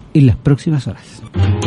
en las próximas horas.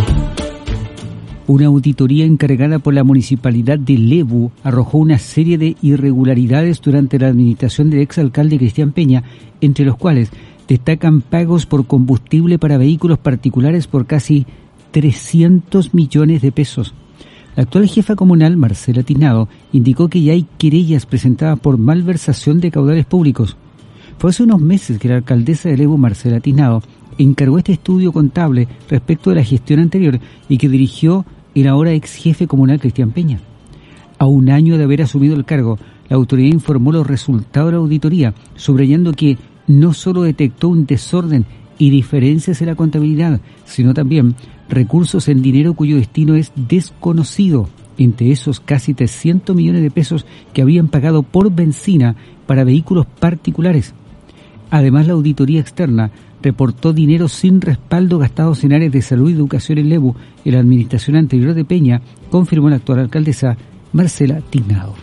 Una auditoría encargada por la Municipalidad de Lebu arrojó una serie de irregularidades durante la administración del exalcalde Cristian Peña, entre los cuales destacan pagos por combustible para vehículos particulares por casi 300 millones de pesos. La actual jefa comunal, Marcela Tinado, indicó que ya hay querellas presentadas por malversación de caudales públicos. Fue hace unos meses que la alcaldesa de Lebu, Marcela Tinado, encargó este estudio contable respecto de la gestión anterior y que dirigió el ahora ex jefe comunal Cristian Peña. A un año de haber asumido el cargo, la autoridad informó los resultados de la auditoría, subrayando que no solo detectó un desorden y diferencias en la contabilidad, sino también recursos en dinero cuyo destino es desconocido, entre esos casi 300 millones de pesos que habían pagado por benzina para vehículos particulares. Además, la auditoría externa reportó dinero sin respaldo gastados en áreas de salud y educación en Lebu en la administración anterior de Peña, confirmó la actual alcaldesa Marcela Tinado.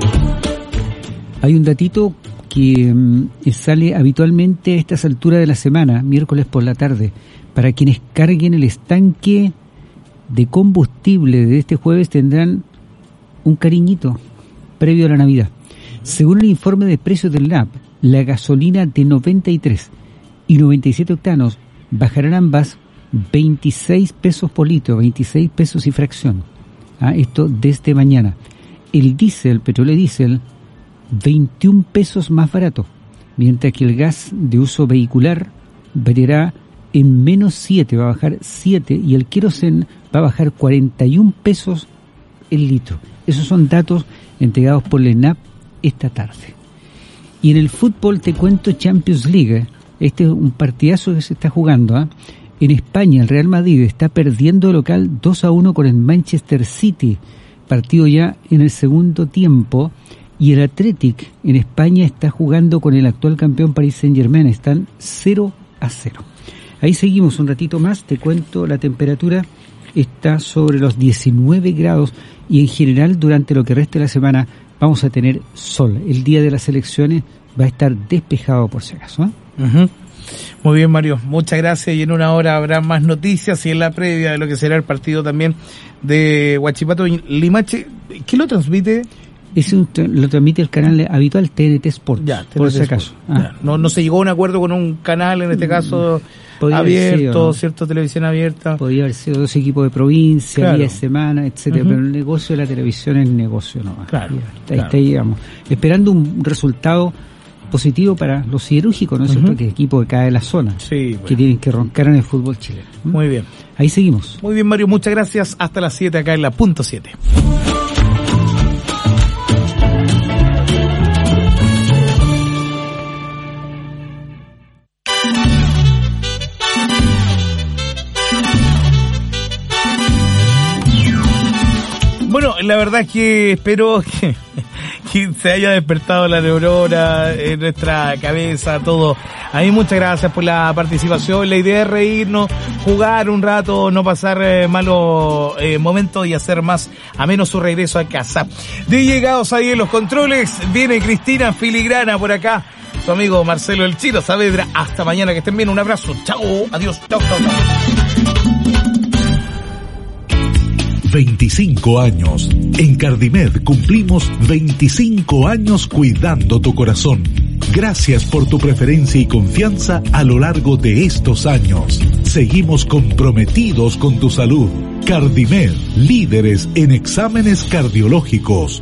Hay un datito que sale habitualmente a estas alturas de la semana, miércoles por la tarde, para quienes carguen el estanque de combustible de este jueves tendrán un cariñito previo a la Navidad. Según el informe de precios del NAP, la gasolina de 93 y 97 octanos bajarán ambas 26 pesos por litro, 26 pesos y fracción. Esto desde mañana. El diésel, petróleo diésel, 21 pesos más barato, mientras que el gas de uso vehicular variará en menos 7, va a bajar 7, y el queroseno va a bajar 41 pesos el litro. Esos son datos entregados por la ENAP esta tarde. Y en el fútbol te cuento Champions League. Este es un partidazo que se está jugando. En España, el Real Madrid está perdiendo de local 2-1 con el Manchester City, partido ya en el segundo tiempo. Y el Athletic en España está jugando con el actual campeón Paris Saint-Germain, están 0-0. Ahí seguimos un ratito más, te cuento, la temperatura está sobre los 19 grados y en general durante lo que resta de la semana vamos a tener sol. El día de las elecciones va a estar despejado por si acaso. Uh-huh. Muy bien, Mario, muchas gracias, y en una hora habrá más noticias y en la previa de lo que será el partido también de Huachipato y Limache. ¿Qué lo transmite? Lo transmite el canal habitual TNT Sport, ya, por si acaso. No se llegó a un acuerdo con un canal, en este caso abierto, ¿cierto? Televisión abierta. Podría haber sido 2 equipos de provincia, claro, día de semana, etcétera, pero el negocio de la televisión es negocio nomás. Claro, ahí llegamos. Esperando un resultado positivo para los siderúrgicos, ¿no es cierto? Que es equipo de cada de la zona, sí, bueno, que tienen que roncar en el fútbol chileno. Muy bien. Ahí seguimos. Muy bien, Mario, muchas gracias. Hasta las 7 acá en la punto 7. Bueno, la verdad es que espero que se haya despertado la neurona en nuestra cabeza, todo. A mí muchas gracias por la participación. La idea es reírnos, jugar un rato, no pasar malos momentos y hacer más ameno su regreso a casa. De llegados ahí en los controles, viene Cristina Filigrana por acá, su amigo Marcelo El Chino Saavedra. Hasta mañana, que estén bien, un abrazo, chao, adiós, chao, chao, chao. 25 años. En Cardimed cumplimos 25 años cuidando tu corazón. Gracias por tu preferencia y confianza a lo largo de estos años. Seguimos comprometidos con tu salud. Cardimed, líderes en exámenes cardiológicos.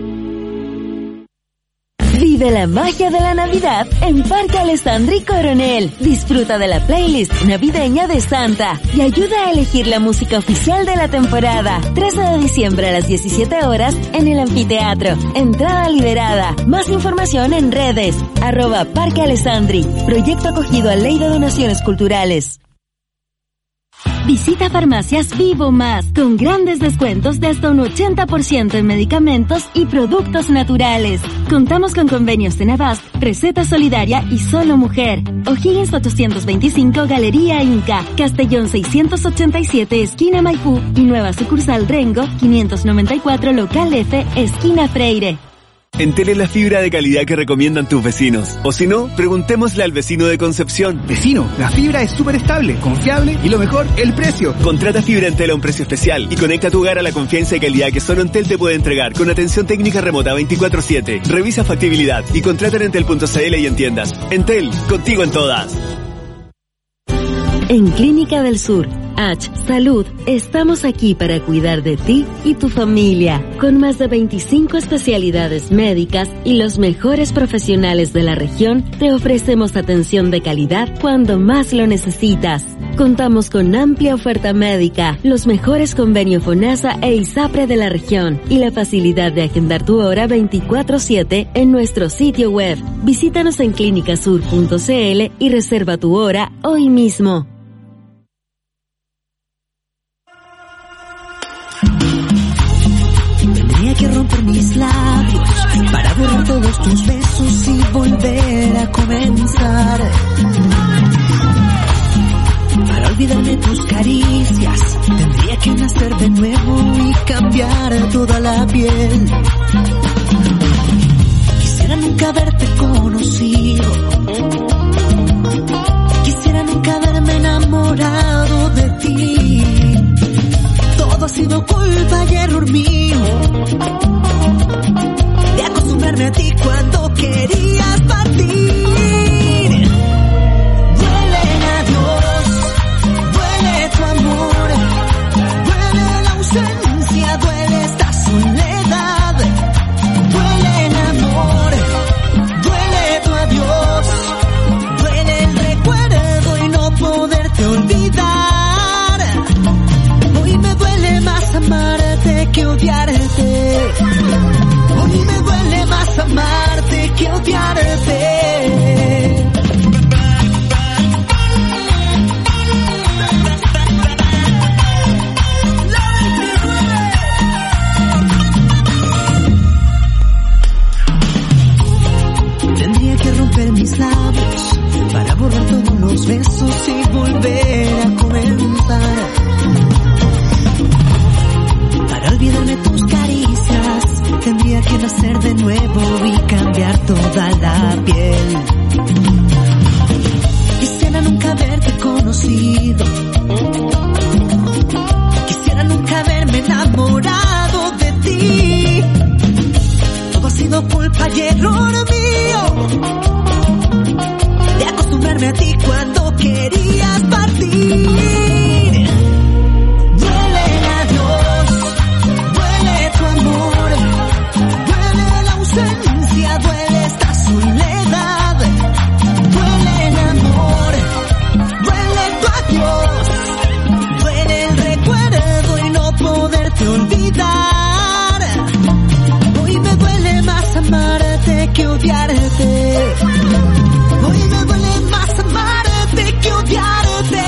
Vive la magia de la Navidad en Parque Alessandri Coronel. Disfruta de la playlist navideña de Santa y ayuda a elegir la música oficial de la temporada. 13 de diciembre a las 17 horas en el anfiteatro. Entrada liberada. Más información en redes. @Parque Alessandri. Proyecto acogido a Ley de Donaciones Culturales. Visita Farmacias Vivo Más, con grandes descuentos de hasta un 80% en medicamentos y productos naturales. Contamos con convenios de Navast, Receta Solidaria y Solo Mujer. O'Higgins 825, Galería Inca, Castellón 687, esquina Maipú, y nueva sucursal Rengo 594, local F, esquina Freire. Entel es la fibra de calidad que recomiendan tus vecinos. O si no, preguntémosle al vecino de Concepción. Vecino, la fibra es súper estable, confiable y lo mejor, el precio. Contrata fibra Entel a un precio especial y conecta tu hogar a la confianza y calidad que solo Entel te puede entregar con atención técnica remota 24/7. Revisa factibilidad y contrata en entel.cl y en tiendas. Entel, contigo en todas. En Clínica del Sur, H Salud, estamos aquí para cuidar de ti y tu familia, con más de 25 especialidades médicas y los mejores profesionales de la región. Te ofrecemos atención de calidad cuando más lo necesitas. Contamos con amplia oferta médica, los mejores convenios FONASA e ISAPRE de la región y la facilidad de agendar tu hora 24/7 en nuestro sitio web. Visítanos en clinicasur.cl y reserva tu hora hoy mismo. Tendría que romper mis labios para borrar todos tus besos y volver a comenzar. Para olvidarme tus caricias, tendría que nacer de nuevo y cambiar toda la piel. Quisiera nunca haberte conocido, quisiera nunca haberme enamorado de ti. Todo ha sido culpa y error mío de acostumbrarme a ti cuando querías partir. Duele adiós, duele tu amor, duele la ausencia, duele esta soledad, duele el amor, duele tu adiós, duele el recuerdo y no poderte olvidar. Amarte que odiarte. Hoy me duele más amarte que odiarte. Tendría que romper mis labios para borrar todos los besos y volver a comenzar. Para olvidarme tus caricias, tendría que nacer de nuevo y cambiar toda la piel. Quisiera nunca haberte conocido, quisiera nunca haberme enamorado de ti. Todo ha sido culpa y error mío de acostumbrarme a ti cuando querías partir. Duele esta soledad, duele el amor, duele tu adiós, duele el recuerdo y no poderte olvidar. Hoy me duele más amarte que odiarte. Hoy me duele más amarte que odiarte.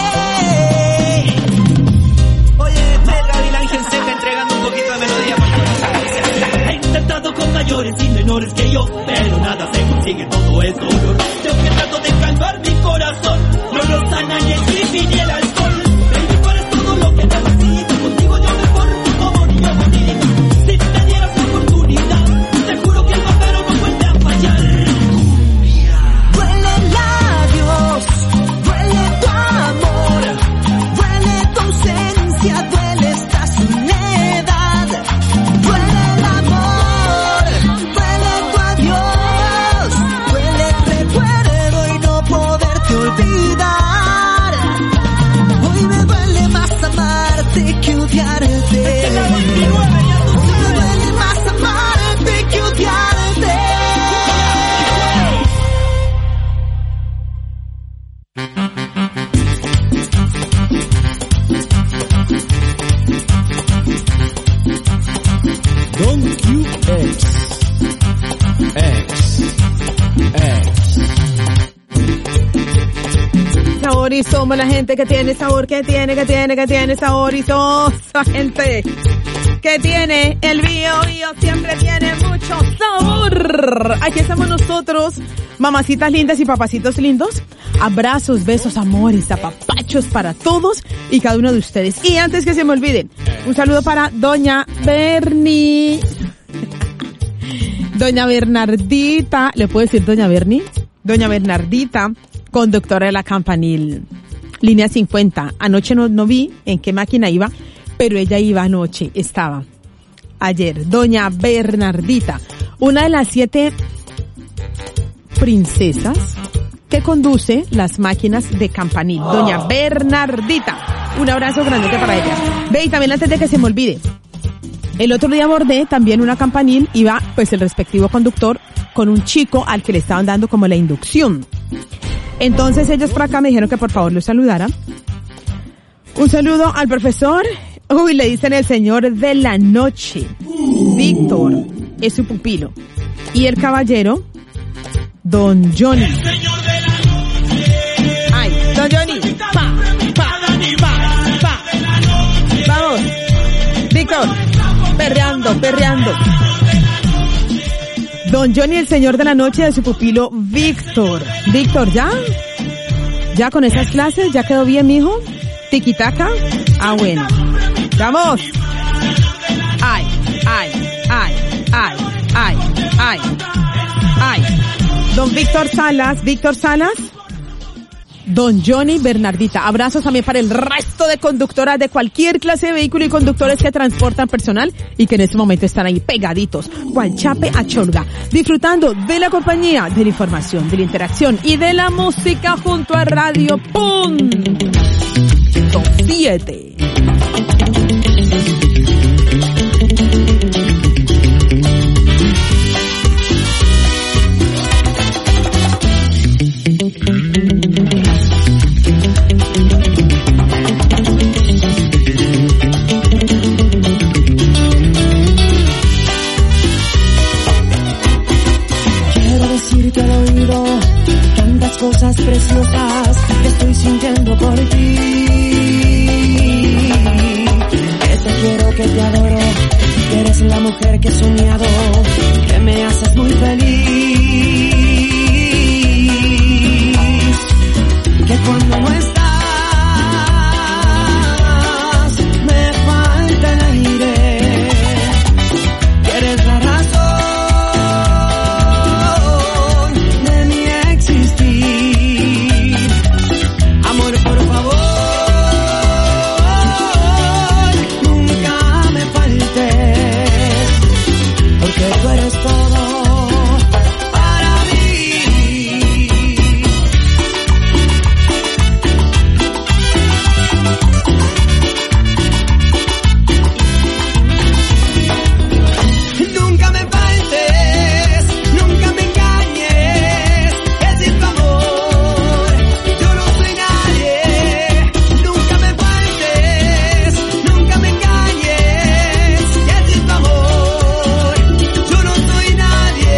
Oye, Pedro y la Ángel Seca entregando un poquito de melodía para conocer. He intentado con mayores y menores que yo, pero nada se consigue, todo es dolor. Yo que trato de calmar mi corazón, no lo sana ni el creepy ni el alcohol. Baby, tú eres todo lo que necesito, contigo yo me porto como niño bonito. Si te dieras la oportunidad, te juro que el papero no vuelve a fallar. Duele el adiós, duele tu amor, duele tu ausencia, duele esta soledad, duele el amor, duele tu adiós, duele el recuerdo y no poderte olvidar. Hoy me duele más amarte que odiarte. Hoy me duele más amarte que odiarte. Don't you Sabor y somos la gente que tiene sabor, que tiene sabor y somos la gente que tiene el bio siempre tiene mucho sabor. Aquí estamos nosotros, mamacitas lindas y papacitos lindos. Abrazos, besos, amores, apapachos para todos y cada uno de ustedes. Y antes que se me olviden, un saludo para doña Bernie. Doña Bernardita, ¿le puedo decir doña Berni? Doña Bernardita, conductora de la Campanil, línea 50. Anoche no vi en qué máquina iba, pero ella iba anoche, estaba ayer. Doña Bernardita, una de las 7 princesas que conduce las máquinas de Campanil. Doña Bernardita, un abrazo grandote para ella. Ve, y también antes de que se me olvide, el otro día abordé también una Campanil, iba pues el respectivo conductor con un chico al que le estaban dando como la inducción. Entonces ellos por acá me dijeron que por favor lo saludara. Un saludo al profesor. Uy, le dicen el señor de la noche. Víctor es su pupilo. Y el caballero, don Johnny. Ay, don Johnny. Pa. Vamos. Víctor. Perreando. Don Johnny, el señor de la noche, de su pupilo Víctor. Víctor, ¿ya? ¿Ya con esas clases? ¿Ya quedó bien, mijo? ¿Tiquitaca? Ah, bueno. ¡Vamos! ¡Ay! Don Víctor Salas. Don Johnny Bernardita. Abrazos también para el resto de conductoras de cualquier clase de vehículo y conductores que transportan personal y que en este momento están ahí pegaditos, cual chape a cholga, disfrutando de la compañía, de la información, de la interacción y de la música junto a Radio Punto 7. Cosas preciosas que estoy sintiendo por ti, que te quiero, que te adoro, que eres la mujer que he soñado, que me haces muy feliz, que cuando no estás me falta el aire, que eres la razón de mi existir. Amor, por favor, nunca me faltes, porque tú eres todo para mí. Nunca me faltes, nunca me engañes, que sin tu amor yo no soy nadie. Nunca me faltes, nunca me engañes, que sin tu amor yo no soy nadie.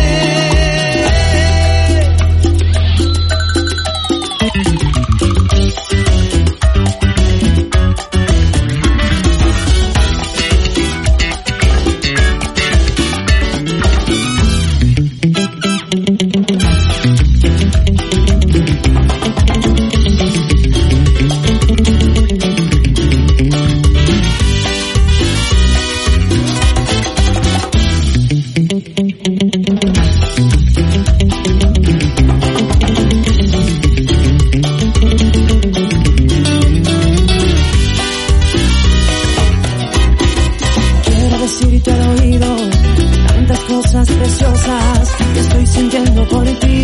Quiero decirte al oído tantas cosas preciosas que estoy sintiendo por ti,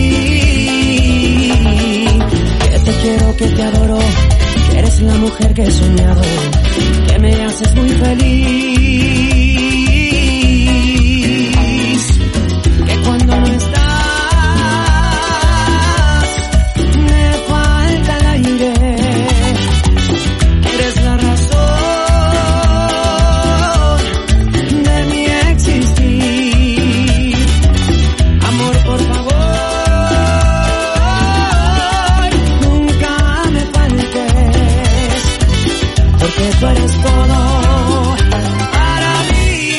que te quiero, que te adoro, que eres la mujer que he soñado, que me haces muy feliz, que cuando no estás me falta el aire, que eres la razón de mi existir. Amor, por favor, nunca me faltes, porque tú eres todo para mí.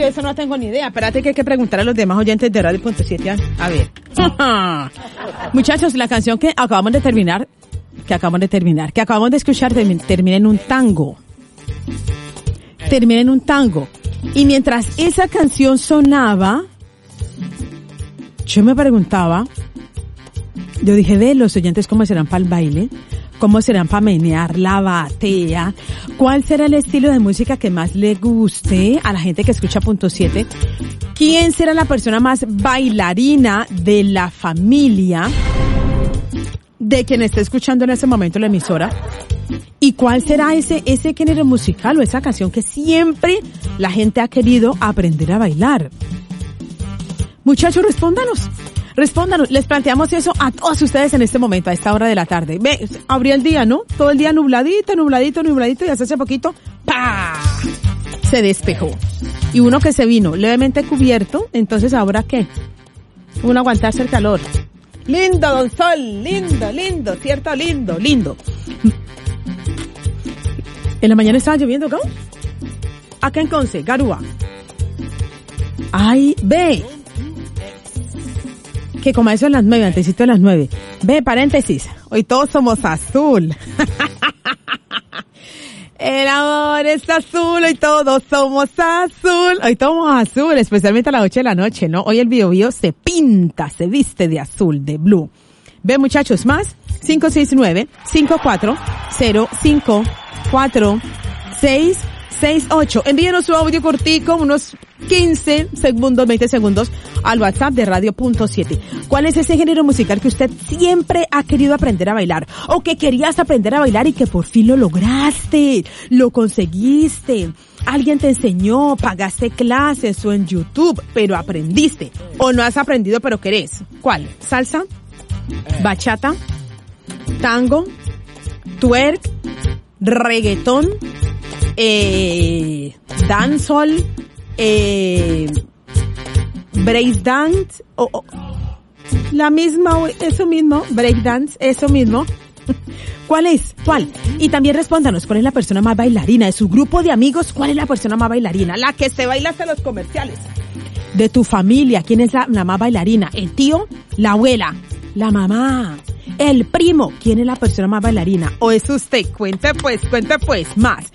yo eso no tengo ni idea. Espérate que hay que preguntar a los demás oyentes de Radio.7. A ver. Muchachos, la canción que acabamos de escuchar termina en un tango. Termina en un tango. Y mientras esa canción sonaba, yo me preguntaba, yo dije, ve, los oyentes cómo serán para el baile, cómo serán para menear la batea, cuál será el estilo de música que más le guste a la gente que escucha Punto 7, quién será la persona más bailarina de la familia de quien esté escuchando en ese momento la emisora, y cuál será ese género musical o esa canción que siempre la gente ha querido aprender a bailar. Muchachos, respóndanos. Les planteamos eso a todos ustedes en este momento, a esta hora de la tarde. Ve, abrió el día, ¿no? Todo el día nubladito, y hasta hace poquito, ¡pah!, se despejó. Y uno que se vino levemente cubierto, entonces, ¿ahora qué? Uno aguantarse el calor. Lindo, don Sol, lindo, ¿cierto? Lindo. En la mañana estaba lloviendo, ¿no? Acá en Conce, Garúa. Ay, ve. Que como eso a las 9, antesito de las 9. Ve, paréntesis. Hoy todos somos azul. El amor es azul, hoy todos somos azul. Hoy todos somos azul, especialmente a las 8 de la noche, ¿no? Hoy el Biobío se pinta, se viste de azul, de blue. Ve, muchachos, más 569-5405-4668. Envíenos su audio cortico, unos 15 segundos, 20 segundos, al WhatsApp de Radio.7. ¿Cuál es ese género musical que usted siempre ha querido aprender a bailar? O que querías aprender a bailar y que por fin lo lograste, lo conseguiste. Alguien te enseñó, pagaste clases o en YouTube, pero aprendiste. O no has aprendido, pero querés. ¿Cuál? ¿Salsa? ¿Bachata? ¿Tango? ¿Twerk? ¿Reggaetón? ¿Dancehall? Breakdance, la misma, eso mismo, breakdance, eso mismo. ¿Cuál es? ¿Cuál? Y también respóndanos, ¿cuál es la persona más bailarina de su grupo de amigos? ¿Cuál es la persona más bailarina? La que se baila hasta los comerciales. De tu familia, ¿quién es la más bailarina? ¿El tío? ¿La abuela? ¿La mamá? ¿El primo? ¿Quién es la persona más bailarina? ¿O es usted? Cuente pues, más.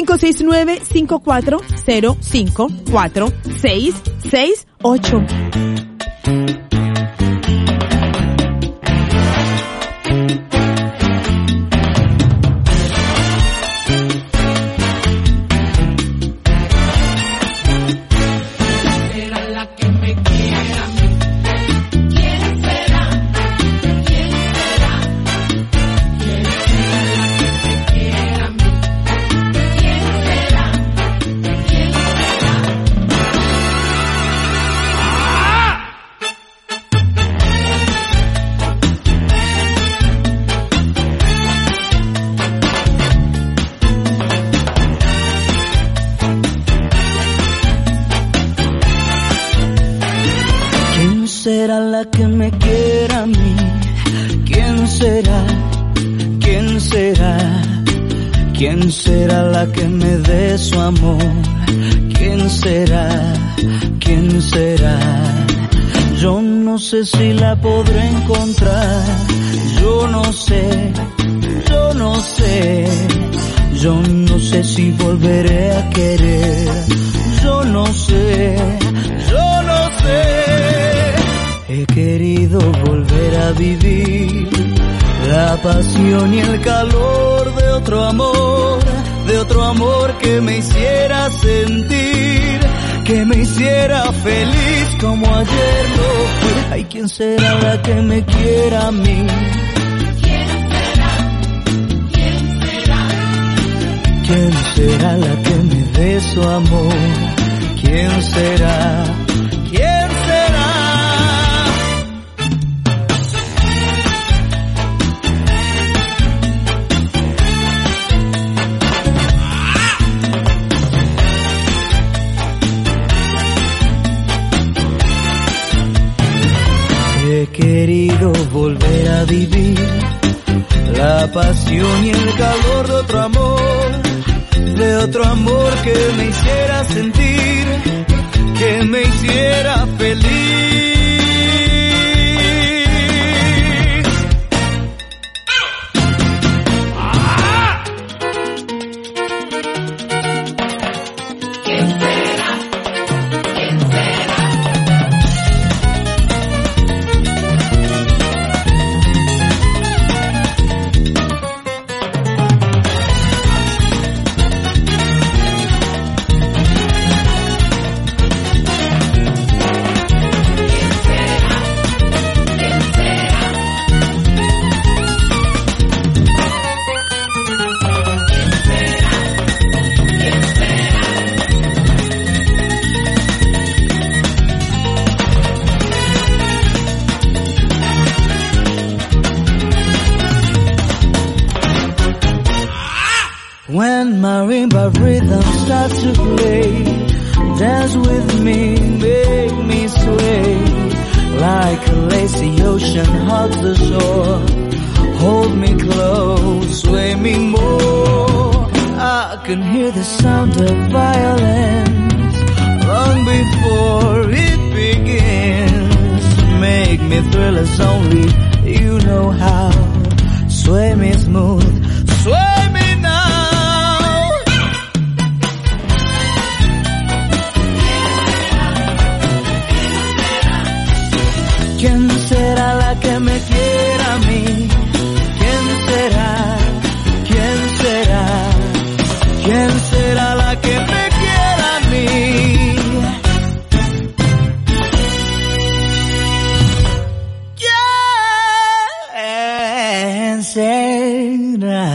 569-5405-4668. será la que me quiera a mí? ¿Quién será? ¿Quién será? ¿Quién será la que me dé su amor? ¿Quién será? ¿Quién será? Yo no sé si la podré encontrar. Yo no sé. Yo no sé. Yo no sé si volveré a querer. Yo no sé. Yo no sé. He querido volver a vivir la pasión y el calor de otro amor que me hiciera sentir, que me hiciera feliz como ayer lo fui. Ay, ¿quién será la que me quiera a mí? ¿Quién será? ¿Quién será? ¿Quién será la que me dé su amor? ¿Quién será? ¿Quién será? He querido volver a vivir la pasión y el calor de otro amor que me hiciera sentir, que me hiciera feliz. When marimba rhythm starts to play, dance with me, make me sway. Like a lazy ocean hugs the shore, hold me close, sway me more. I can hear the sound of violins long before it begins. Make me thrill as only you know how. Sway me smooth, sway me now. ¿Quién será la que me quiera a mí? ¿Quién será? ¿Quién será? ¿Quién será la que me quiera a mí? ¿Quién será?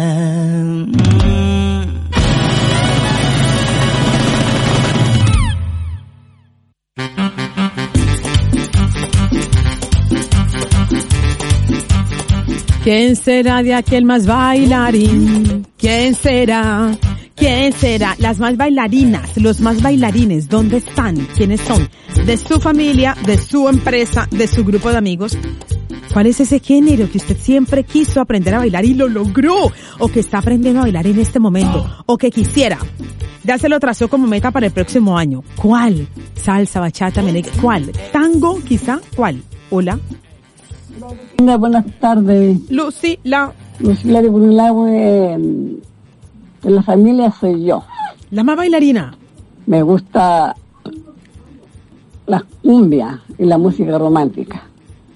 ¿Quién será de aquel más bailarín? ¿Quién será? ¿Quién será? Las más bailarinas, los más bailarines, ¿dónde están? ¿Quiénes son? De su familia, de su empresa, de su grupo de amigos. ¿Cuál es ese género que usted siempre quiso aprender a bailar y lo logró? O que está aprendiendo a bailar en este momento. O que quisiera. Ya se lo trazó como meta para el próximo año. ¿Cuál? Salsa, bachata, merengue. ¿Cuál? ¿Tango, quizá? ¿Cuál? Hola. Buenas tardes. Lucila de Burlagüe, de la familia soy yo. ¿La más bailarina? Me gusta la cumbia y la música romántica.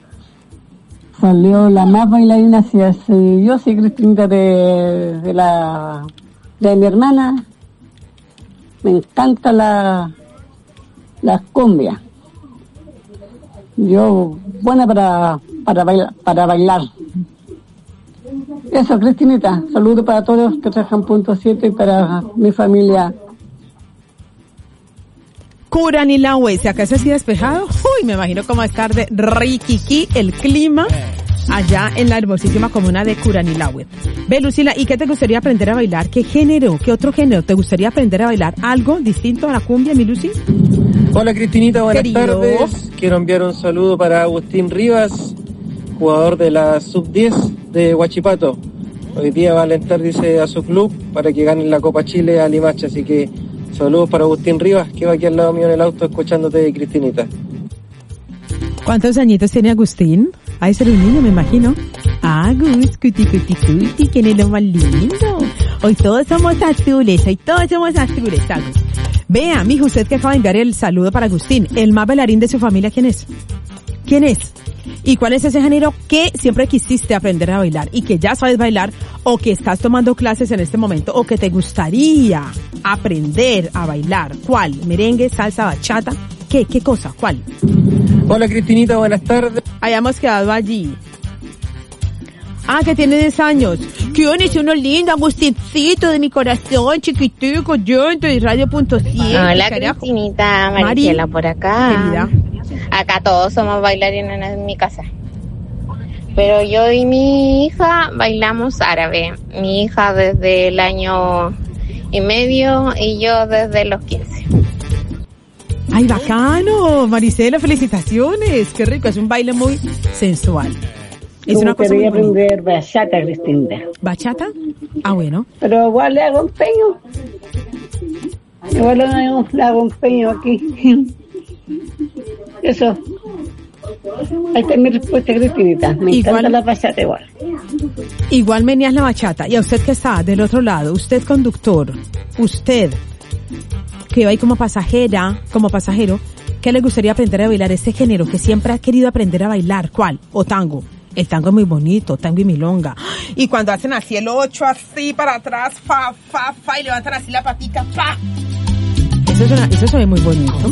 Salió la más bailarina, yo soy Cristina de mi hermana. Me encanta la cumbia. Yo buena para bailar. Eso, Cristinita, saludos para todos que trabajan punto 7 y para mi familia. Curanilahue, ¿se acaso así despejado? Uy, me imagino cómo va a estar de riquiqui el clima allá en la hermosísima comuna de Curanilahue. Ve, Lucila, ¿y qué te gustaría aprender a bailar? ¿Qué género? ¿Qué otro género te gustaría aprender a bailar? ¿Algo distinto a la cumbia, mi Lucy? Hola, Cristinita, buenas tardes. Quiero enviar un saludo para Agustín Rivas, jugador de la Sub-10 de Huachipato. Hoy día va a alentar, dice, a su club para que ganen la Copa Chile a Limache, así que saludos para Agustín Rivas, que va aquí al lado mío en el auto escuchándote, Cristinita. ¿Cuántos añitos tiene Agustín? Ay, ser un niño, me imagino. Agus, cuti, ¿quién es lo más lindo? Hoy todos somos azules, Agus. Vea, mijo, usted que acaba de enviar el saludo para Agustín, el más bailarín de su familia, ¿quién es? ¿Quién es? ¿Y cuál es ese género que siempre quisiste aprender a bailar y que ya sabes bailar o que estás tomando clases en este momento o que te gustaría aprender a bailar? ¿Cuál? ¿Merengue, salsa, bachata? ¿Qué cosa? ¿Cuál? Hola, Cristinita, buenas tardes. Hayamos quedado allí. Ah, que tiene 10 años. ¿Quién es uno lindo, Agustincito de mi corazón, chiquitico, yo de Radio.7? Hola, Cristinita, Marichela por acá. Querida. Acá todos somos bailarines en mi casa. Pero yo y mi hija bailamos árabe. Mi hija desde el año y medio y yo desde los 15. ¡Ay, bacano! Maricela, felicitaciones. Qué rico, es un baile muy sensual. Es una cosa muy bonita. Aprender bachata, Cristina. ¿Bachata? Ah, bueno. Pero igual le hago empeño. Igual no le hago empeño aquí. Eso. Ahí está mi respuesta, Cristinita. Me encanta la bachata igual. Igual meneas la bachata. Y a usted que está del otro lado, usted conductor, usted que va ahí como pasajero, ¿qué le gustaría aprender a bailar ese género que siempre ha querido aprender a bailar? ¿Cuál? ¿O tango? El tango es muy bonito, tango y milonga. Y cuando hacen así el 8, así para atrás, fa, fa, fa, y levantan así la patica, fa. Eso se ve muy bonito.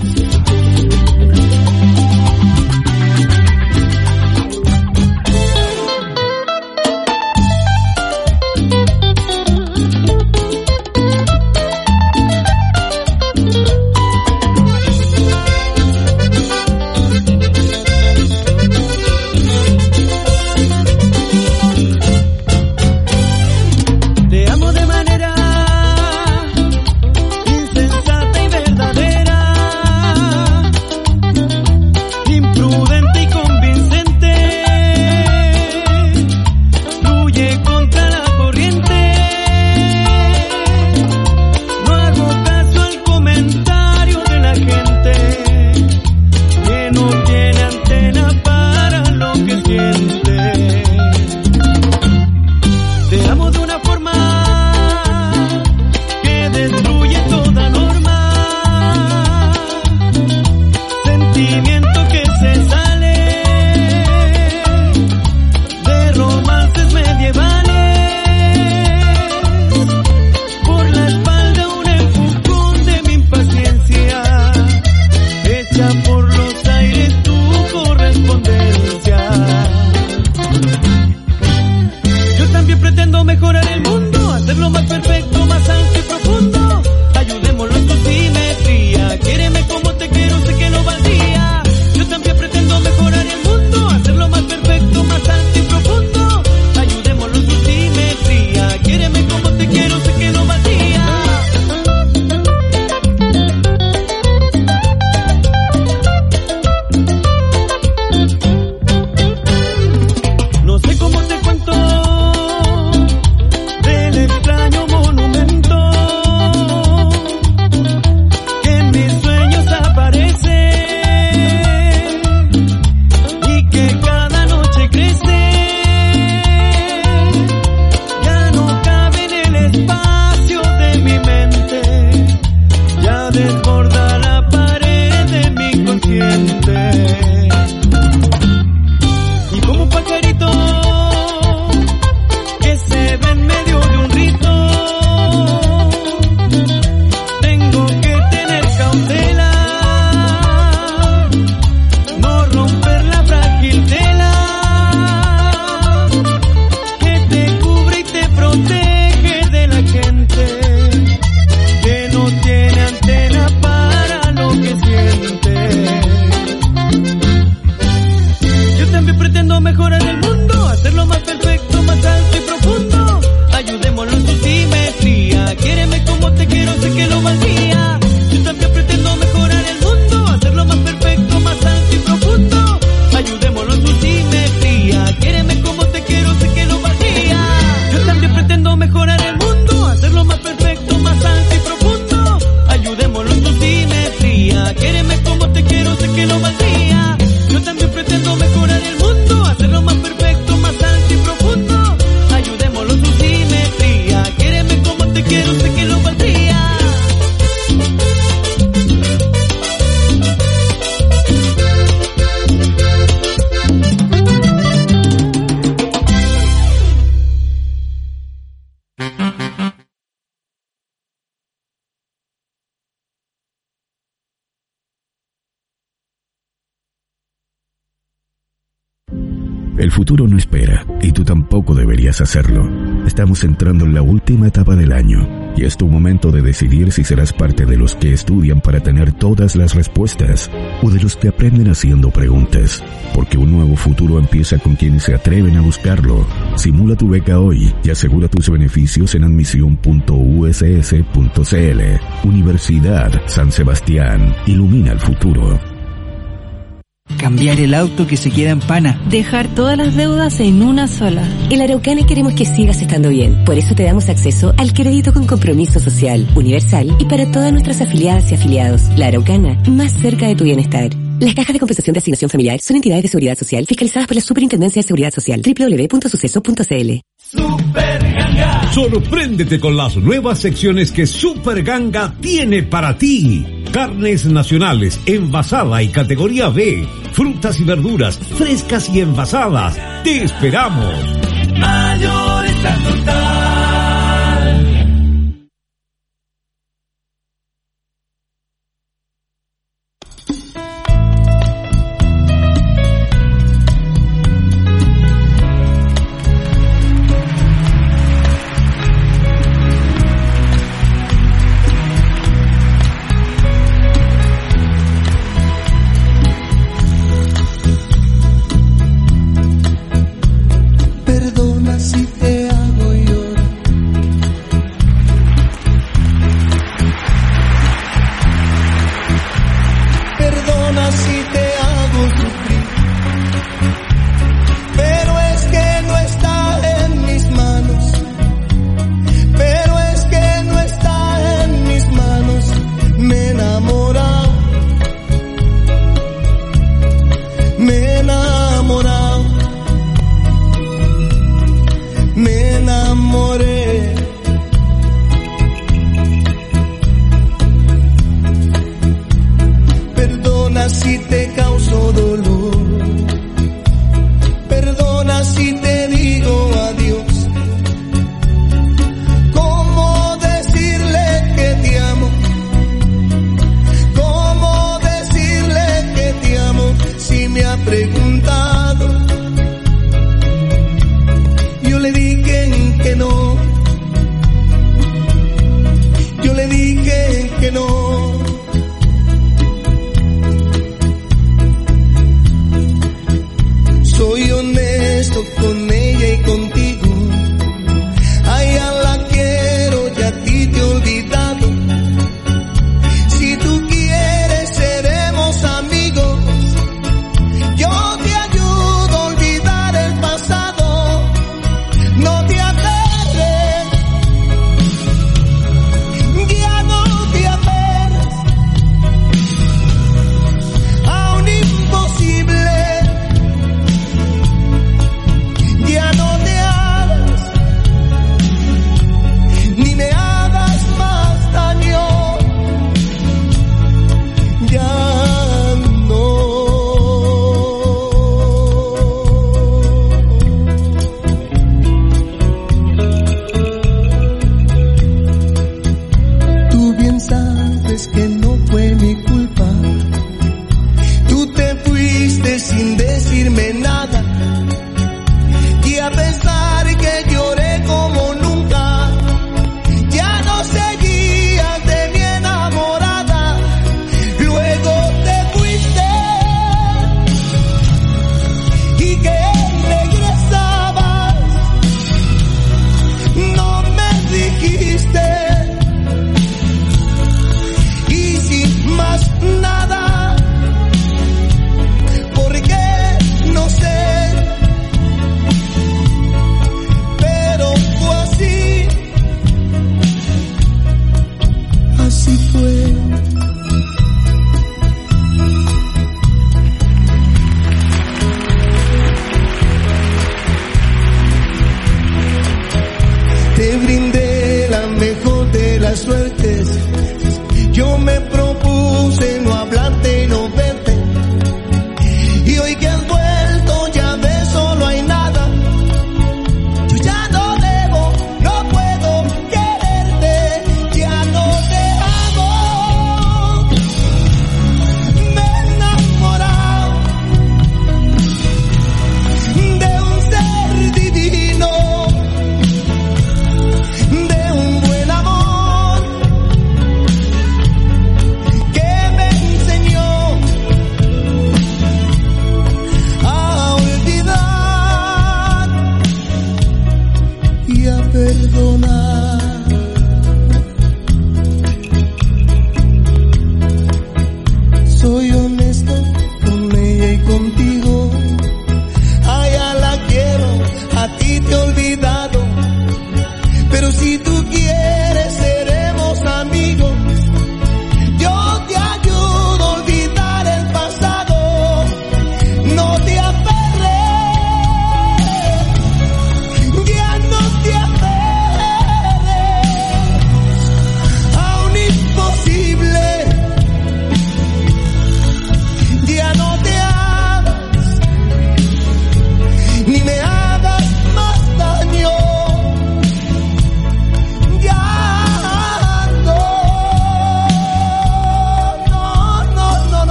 El futuro no espera, y tú tampoco deberías hacerlo. Estamos entrando en la última etapa del año, y es tu momento de decidir si serás parte de los que estudian para tener todas las respuestas, o de los que aprenden haciendo preguntas. Porque un nuevo futuro empieza con quienes se atreven a buscarlo. Simula tu beca hoy y asegura tus beneficios en admisión.uss.cl. Universidad San Sebastián. Ilumina el futuro. Cambiar el auto que se queda en pana. Dejar todas las deudas en una sola. En la Araucana queremos que sigas estando bien. Por eso te damos acceso al crédito con compromiso social, universal y para todas nuestras afiliadas y afiliados. La Araucana, más cerca de tu bienestar. Las cajas de compensación de asignación familiar son entidades de seguridad social fiscalizadas por la Superintendencia de Seguridad Social. www.suceso.cl. Super Ganga. Sorpréndete con las nuevas secciones que Super Ganga tiene para ti. Carnes nacionales, envasada y categoría B. Frutas y verduras, frescas y envasadas. ¡Te esperamos! Mayorista Total.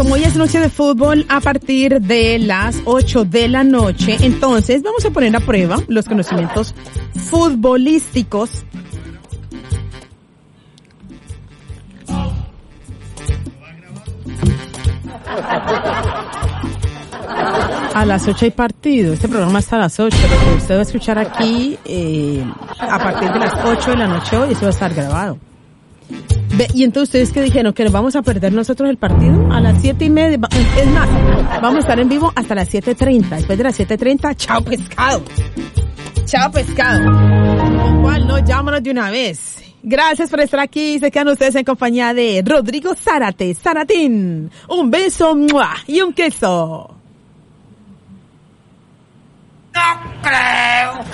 como hoy es noche de fútbol a partir de las 8 de la noche, entonces vamos a poner a prueba los conocimientos futbolísticos a las 8 hay partido. Este programa está a las 8, pero usted va a escuchar aquí a partir de las 8 de la noche hoy, eso va a estar grabado. Y entonces ustedes que dijeron que nos vamos a perder nosotros el partido a las 7:30, es más, vamos a estar en vivo hasta las 7:30, después de las 7:30, chao pescado, igual no, llámanos de una vez. Gracias por estar aquí, se quedan ustedes en compañía de Rodrigo Zaratín, un beso ¡mua! Y un queso. No creo.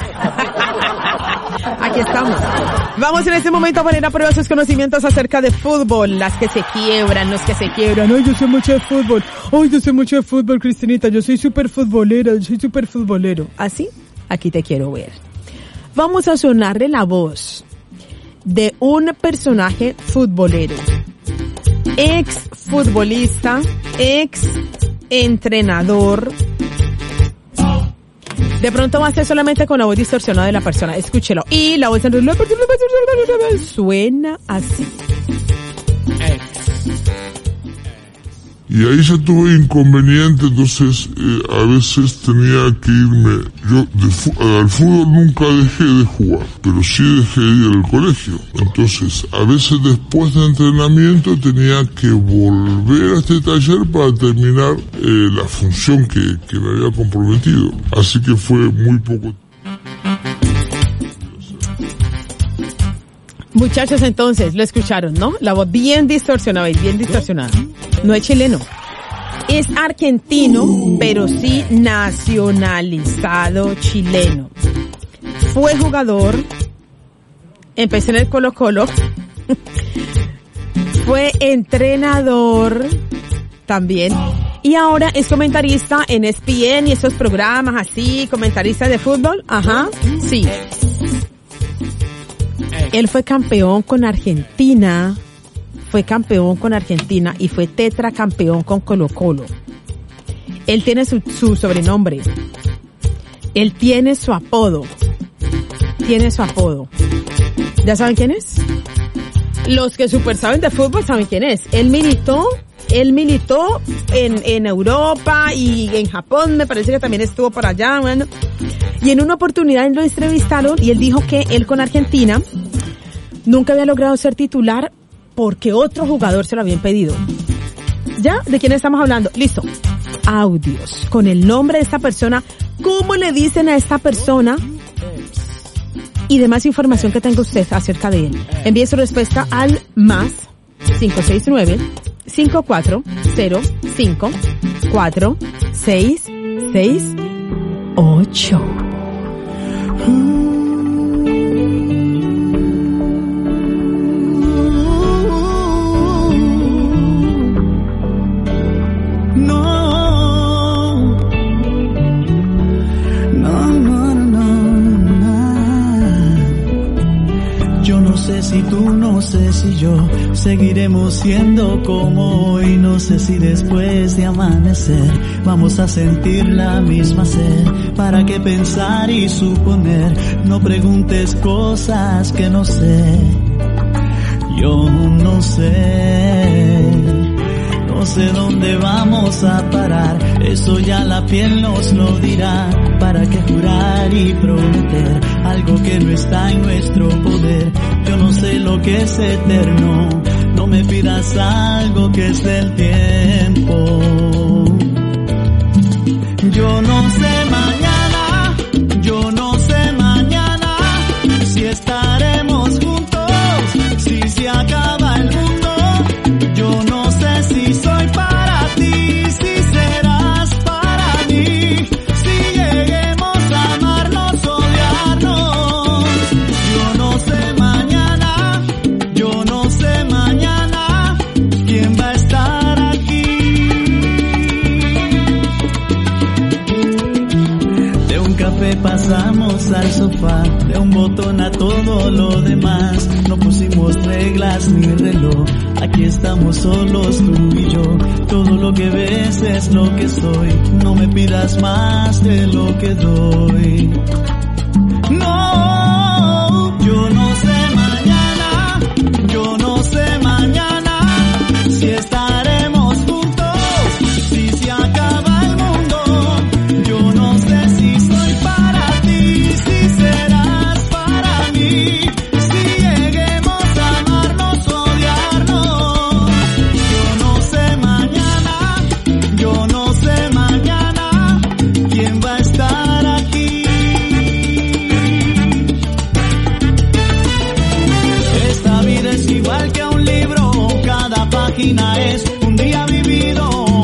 Aquí estamos. Vamos en este momento a poner a prueba sus conocimientos acerca de fútbol. Las que se quiebran, los que se quiebran. Ay, yo sé mucho de fútbol. Ay, yo sé mucho de fútbol, Cristinita. Yo soy súper futbolera, yo soy súper futbolero. ¿Así? Aquí te quiero ver. Vamos a sonarle la voz de un personaje futbolero. Ex futbolista, ex entrenador. De pronto va a ser solamente con la voz distorsionada de la persona. Escúchelo. Y la voz suena así. Y ahí ya tuve inconveniente, entonces a veces tenía que irme. Yo al fútbol nunca dejé de jugar, pero sí dejé de ir al colegio. Entonces a veces después de entrenamiento tenía que volver a este taller para terminar la función que me había comprometido. Así que fue muy poco. Muchachos, entonces, lo escucharon, ¿no? La voz bien distorsionada, bien distorsionada. No es chileno. Es argentino, pero sí nacionalizado chileno. Fue jugador. Empecé en el Colo-Colo. Fue entrenador también. Y ahora es comentarista en ESPN y esos programas así, comentarista de fútbol. Ajá, sí. Él fue campeón con Argentina, y fue tetracampeón con Colo-Colo. Él tiene su sobrenombre. Él tiene su apodo. ¿Ya saben quién es? Los que super saben de fútbol saben quién es. Él militó en Europa y en Japón, me parece que también estuvo por allá, bueno. Y en una oportunidad lo entrevistaron y él dijo que él con Argentina nunca había logrado ser titular porque otro jugador se lo había impedido. ¿Ya? ¿De quién estamos hablando? Listo. Audios con el nombre de esta persona, cómo le dicen a esta persona y demás información que tenga usted acerca de él. Envíe su respuesta al más 569-540-4668. Si tú, no sé si yo, seguiremos siendo como hoy. No sé si después de amanecer vamos a sentir la misma sed. ¿Para qué pensar y suponer? No preguntes cosas que no sé. Yo no sé. No sé dónde vamos a parar, eso ya la piel nos lo dirá. ¿Para qué jurar y prometer algo que no está en nuestro poder? Yo no sé lo que es eterno, no me pidas algo que es del tiempo. Yo no sé mañana, si estaremos juntos, si se acaba el mundo. Yo no sé si soy para ti, si serás para mí, si lleguemos a amarnos, odiarnos. Yo no sé mañana, quién va a estar aquí. De un café pasamos al sofá, de un botón a todo lo demás. No pusimos tenemos reglas ni reloj. Aquí estamos solos tú y yo. Todo lo que ves es lo que soy. No me pidas más de lo que doy. No, yo no sé mañana, yo no sé mañana si estaremos juntos, si se acaba el mundo. Yo no sé si soy para ti, si serás para mí, si lleguemos a amarnos o odiarnos. Yo no sé mañana, yo no sé mañana quién va a estar aquí. Esta vida es igual que un libro, cada página es un día vivido.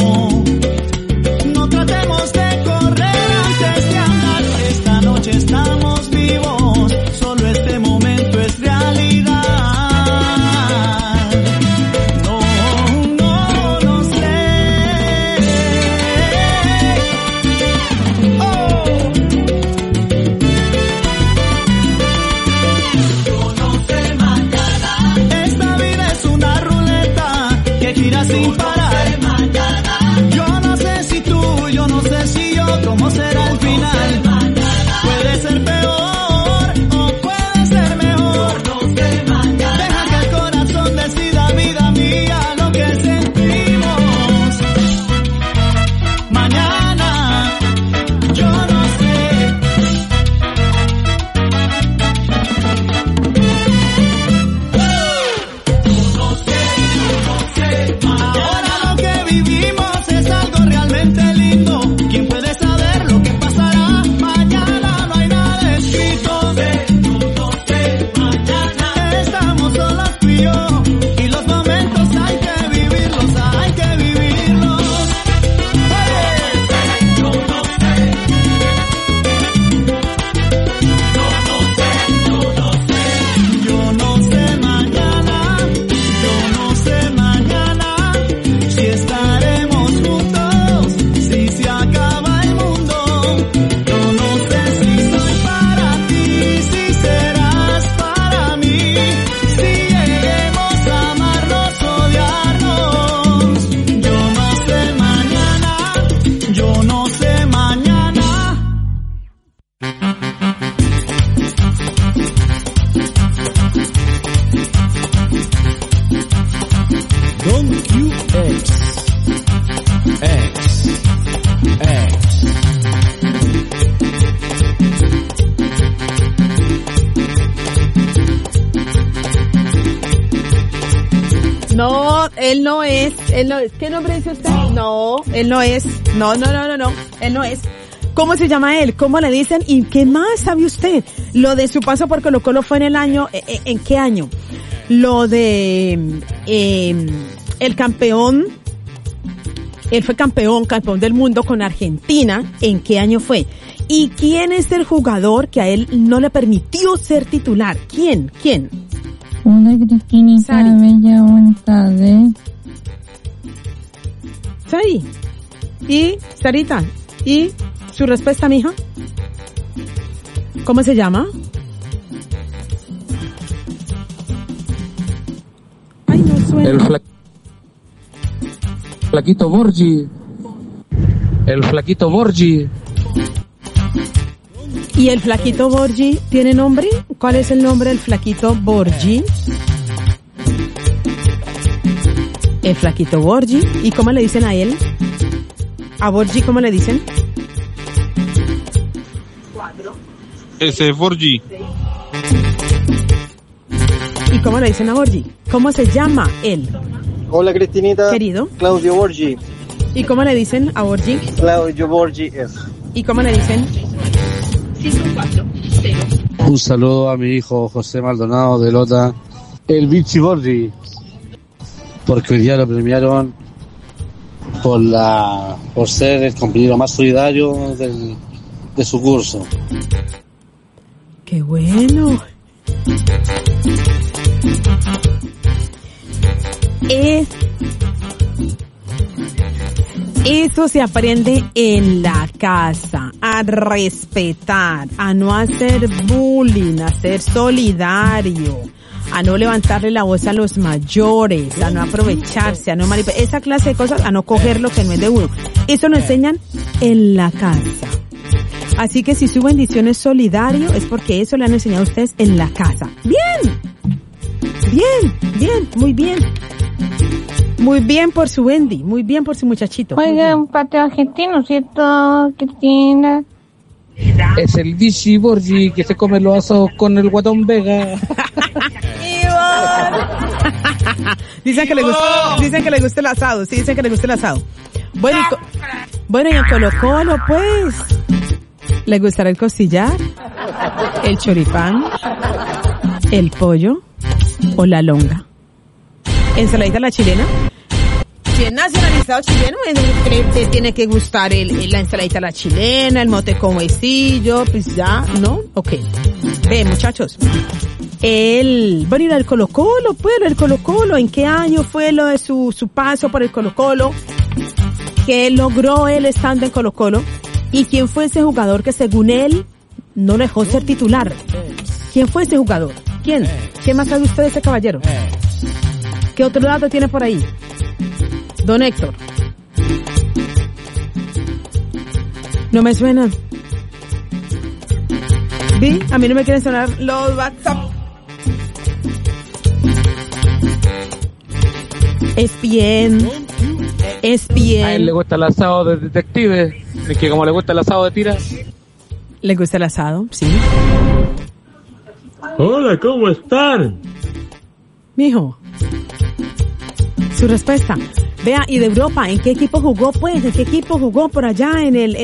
No tratemos de correr antes de andar. Esta noche estamos vivos, solo este momento es realidad. No sé. Yo no sé mañana. Esta vida es una ruleta que gira sin parar. Yo no sé si tú, yo no sé si yo, cómo será el final. Puede ser peor o puede ser mejor. Deja que el corazón decida, vida mía, lo que sentimos. Mañana, yo no sé. Ahora lo que vivimos es algo realmente lindo. ¿Quién puede saber lo que pasará? Mañana no hay nada escrito. Estamos solos tú y yo, y los momentos hay que vivirlos, hay que vivirlos. Yo no sé mañana, yo no sé mañana si estaremos juntos, si se acaba el mundo. Yo no sé si soy para ti, si serás para mí, si lleguemos a amarnos o odiarnos. Yo no sé mañana, yo no sé mañana. Don QX. No, él no es. ¿Qué nombre dice usted? No, él no es. No, él no es. ¿Cómo se llama él? ¿Cómo le dicen? ¿Y qué más sabe usted? Lo de su paso por Colo Colo fue en el año, ¿en qué año? Lo de, el campeón, él fue campeón del mundo con Argentina, ¿en qué año fue? ¿Y quién es el jugador que a él no le permitió ser titular? ¿Quién? Hola, Cristinita, Sari. bella, buenas tardes. Sari. ¿Y, Sarita? ¿Y su respuesta, mija? ¿Cómo se llama? Ay, no suena. El flaquito Borgi. El flaquito Borgi. ¿Y el flaquito Borgi tiene nombre? ¿Cuál es el nombre del flaquito Borgi? El flaquito Borgi. ¿Y cómo le dicen a él? ¿A Borgi cómo le dicen? Ese es Borgi. ¿Y cómo le dicen a Borgi? ¿Cómo se llama él? Hola, Cristinita. Querido. Claudio Borgi. ¿Y cómo le dicen a Borgi? Claudio Borgi es. ¿Y cómo le dicen? Un saludo a mi hijo José Maldonado de Lota, el Vichy Borgi, porque hoy día lo premiaron por ser el compañero más solidario de su curso. ¡Qué bueno! Eso se aprende en la casa, a respetar, a no hacer bullying, a ser solidario, a no levantarle la voz a los mayores, a no aprovecharse, a no manipular, esa clase de cosas, a no coger lo que no es de uno. Eso lo enseñan en la casa. Así que si su bendición es solidario, es porque eso le han enseñado a ustedes en la casa. ¡Bien! Bien, muy bien. Muy bien por su Wendy, muy bien por su muchachito. Oiga, un patio argentino, ¿cierto, Cristina? Es el Vichy Borgi que se come los asados con el Guatón Vega. Dicen que le gusta el asado, sí, dicen que le gusta el asado. Bueno, y en Colo Colo, pues, ¿le gustará el costillar, el choripán, el pollo o la longa? ¿Ensaladita a la chilena? Si es nacionalizado chileno, te tiene que gustar la ensaladita a la chilena, el mote con huesillo, pues ya, ¿no? Ok. Ve, muchachos. Bueno, ir al Colo Colo, pues, el Colo Colo, ¿en qué año fue lo de su paso por el Colo Colo? ¿Qué logró él estando en Colo Colo? ¿Y quién fue ese jugador que según él no dejó ser titular? ¿Quién fue ese jugador? ¿Quién? ¿Qué más sabe usted de ese caballero? ¿Qué otro dato tiene por ahí? Don Héctor. No me suena. ¿Vi? A mí no me quieren sonar los WhatsApp. Es bien. A él le gusta el asado de detective. Es que como le gusta el asado de tira. ¿Le gusta el asado? Sí. Hola, ¿cómo están? Mijo. Su respuesta. Vea, y de Europa, ¿en qué equipo jugó, pues? ¿En qué equipo jugó por allá?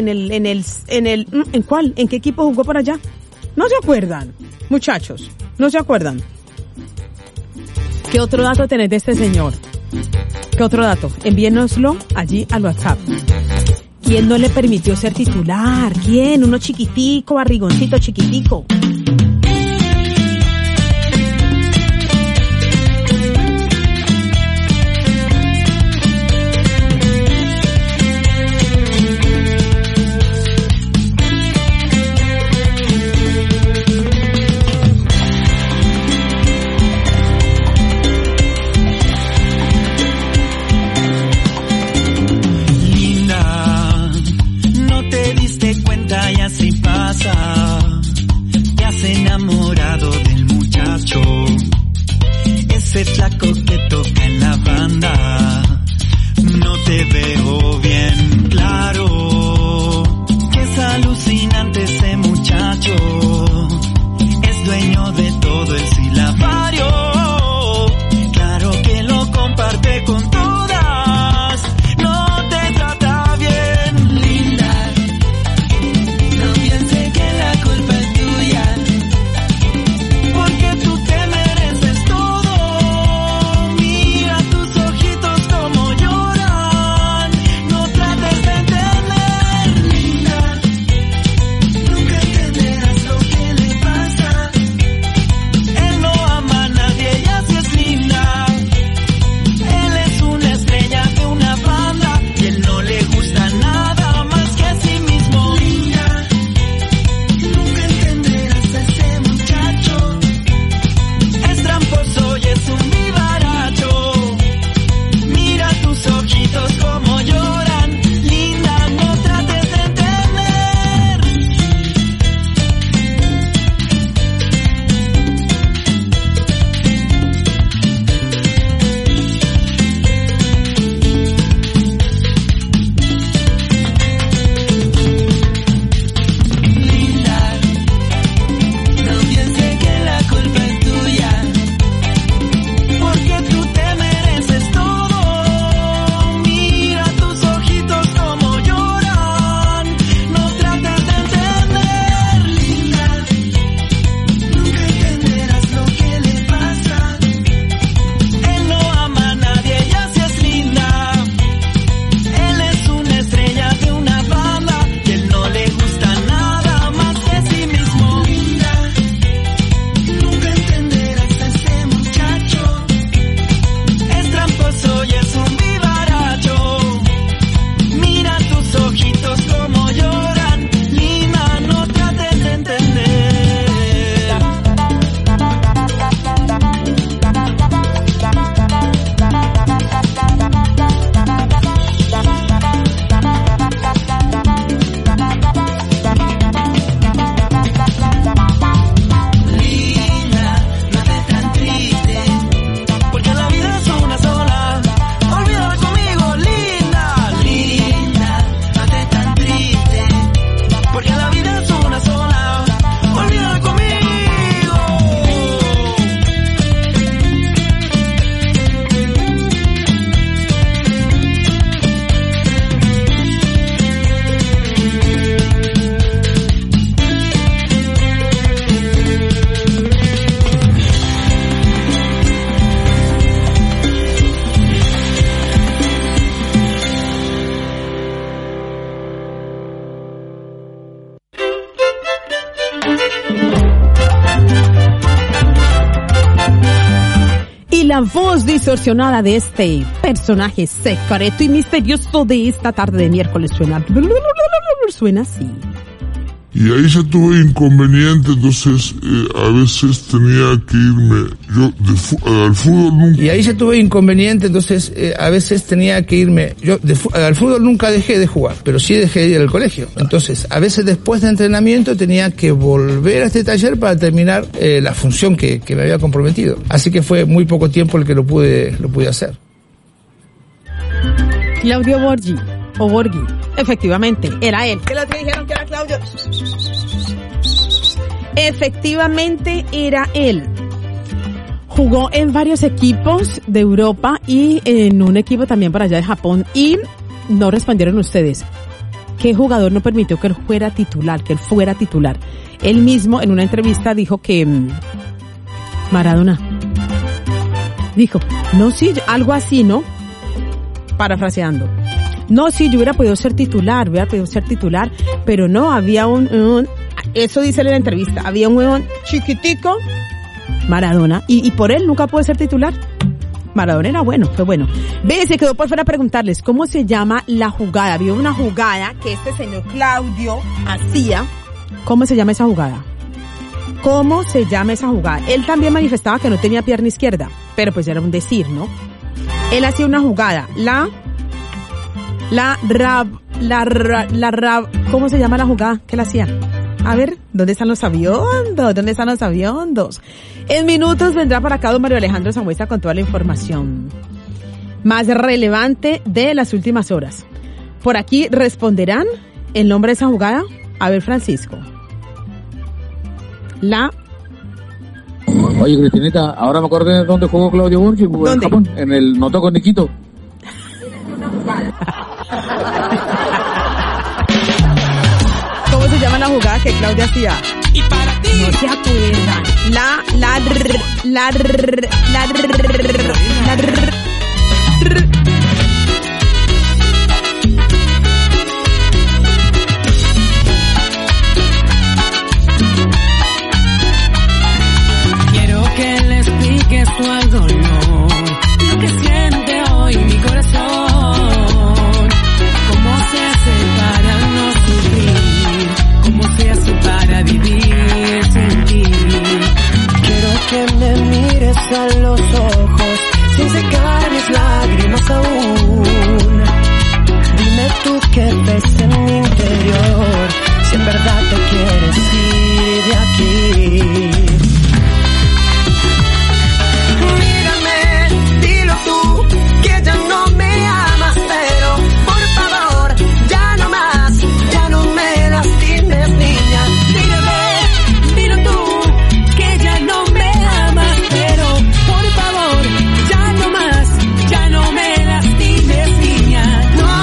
¿En cuál? ¿En qué equipo jugó por allá? ¿No se acuerdan, muchachos? ¿No se acuerdan? ¿Qué otro dato tenés de este señor? ¿Qué otro dato? Envíenoslo allí al WhatsApp. ¿Quién no le permitió ser titular? ¿Quién? Uno chiquitico, barrigoncito chiquitico. Y así pasa. la voz distorsionada de este personaje secreto y misterioso de esta tarde de miércoles suena así. Y ahí ya tuve inconveniente, entonces a veces tenía que irme. Yo al fútbol nunca. Y ahí ya tuve inconveniente, entonces a veces tenía que irme. Yo al fútbol nunca dejé de jugar, pero sí dejé de ir al colegio. Entonces, a veces después de entrenamiento tenía que volver a este taller para terminar la función que me había comprometido. Así que fue muy poco tiempo el que lo pude hacer. Claudio Borghi, o Borghi, efectivamente, era él. ¿Qué les dijeron que era Claudio? Efectivamente era él. Jugó en varios equipos de Europa y en un equipo también para allá de Japón. Y no respondieron ustedes. ¿Qué jugador no permitió que él fuera titular? Él mismo en una entrevista dijo que Maradona. Dijo, no, sí, algo así, ¿no? Parafraseando. No, sí, yo hubiera podido ser titular, pero no, había eso dice él en la entrevista, había un huevón chiquitico, Maradona, y por él nunca puede ser titular. Maradona era bueno, fue bueno. Ve, se quedó por fuera preguntarles, ¿cómo se llama la jugada? Había una jugada que este señor Claudio hacía. ¿Cómo se llama esa jugada? Él también manifestaba que no tenía pierna izquierda, pero pues era un decir, ¿no? Él hacía una jugada, ¿cómo se llama la jugada que él hacía? A ver, ¿dónde están los aviondos? En minutos vendrá para acá don Mario Alejandro Sangüesa con toda la información más relevante de las últimas horas. Por aquí responderán el nombre de esa jugada. A ver, Francisco. Oye, Cristinita, ahora me acordé de dónde jugó Claudio Borghi, en Japón, en el Notoko Nikito. ¿Cómo se llama la jugada que Claudia hacía? Y para ti. No se acuerdan. Quiero que le expliques tú al dolor lo que siente hoy mi corazón. Cómo se hace para no sufrir, cómo se hace para vivir sin ti. Quiero que me mires a los ojos sin secar mis lágrimas aún. Dime tú qué ves en mi interior, si en verdad te quieres ir de aquí. Mírame, dilo tú, que ya no me amas, pero por favor, ya no más, ya no me lastimes, niña. Dilo tú, que ya no me amas, pero por favor, ya no más, ya no me lastimes, niña. No.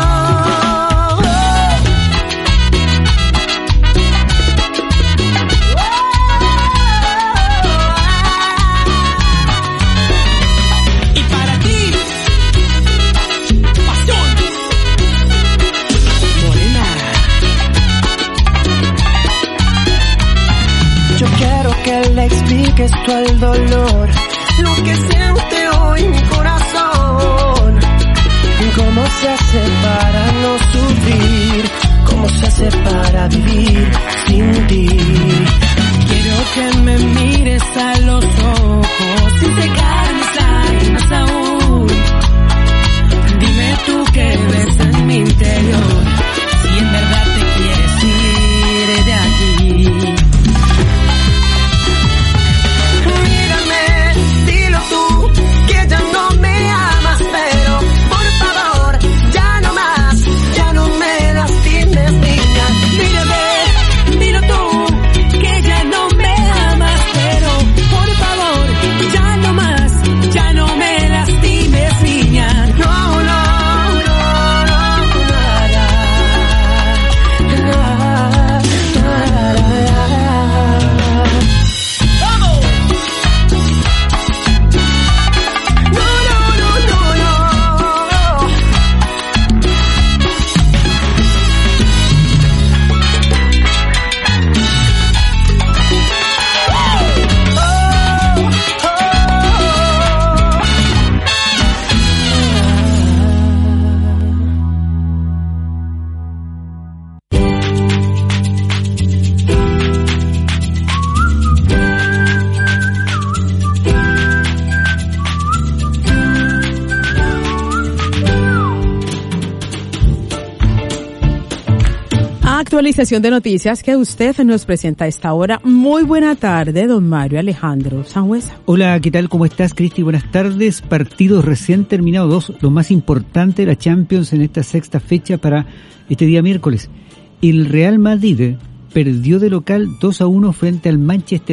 Y para ti, pasión. Morena. Yo quiero que le expliques tú el dolor, lo que siente hoy mi corazón. Cómo se hace para no sufrir, cómo se hace para vivir sin ti. Quiero que me mires a los ojos sin secar mis lágrimas aún. Dime tú qué ves en mi interior, si en verdad te quieres ir de aquí. Mírame, dilo tú, que ya no me amas, pero por favor, ya no más. actualización de noticias que usted nos presenta a esta hora. Muy buena tarde, don Mario Alejandro Sangüesa. Hola, ¿qué tal? ¿Cómo estás, Cristi? Buenas tardes. Partidos recién terminados, lo más importante de la Champions en esta sexta fecha para este día miércoles. El Real Madrid perdió de local 2-1 frente al Manchester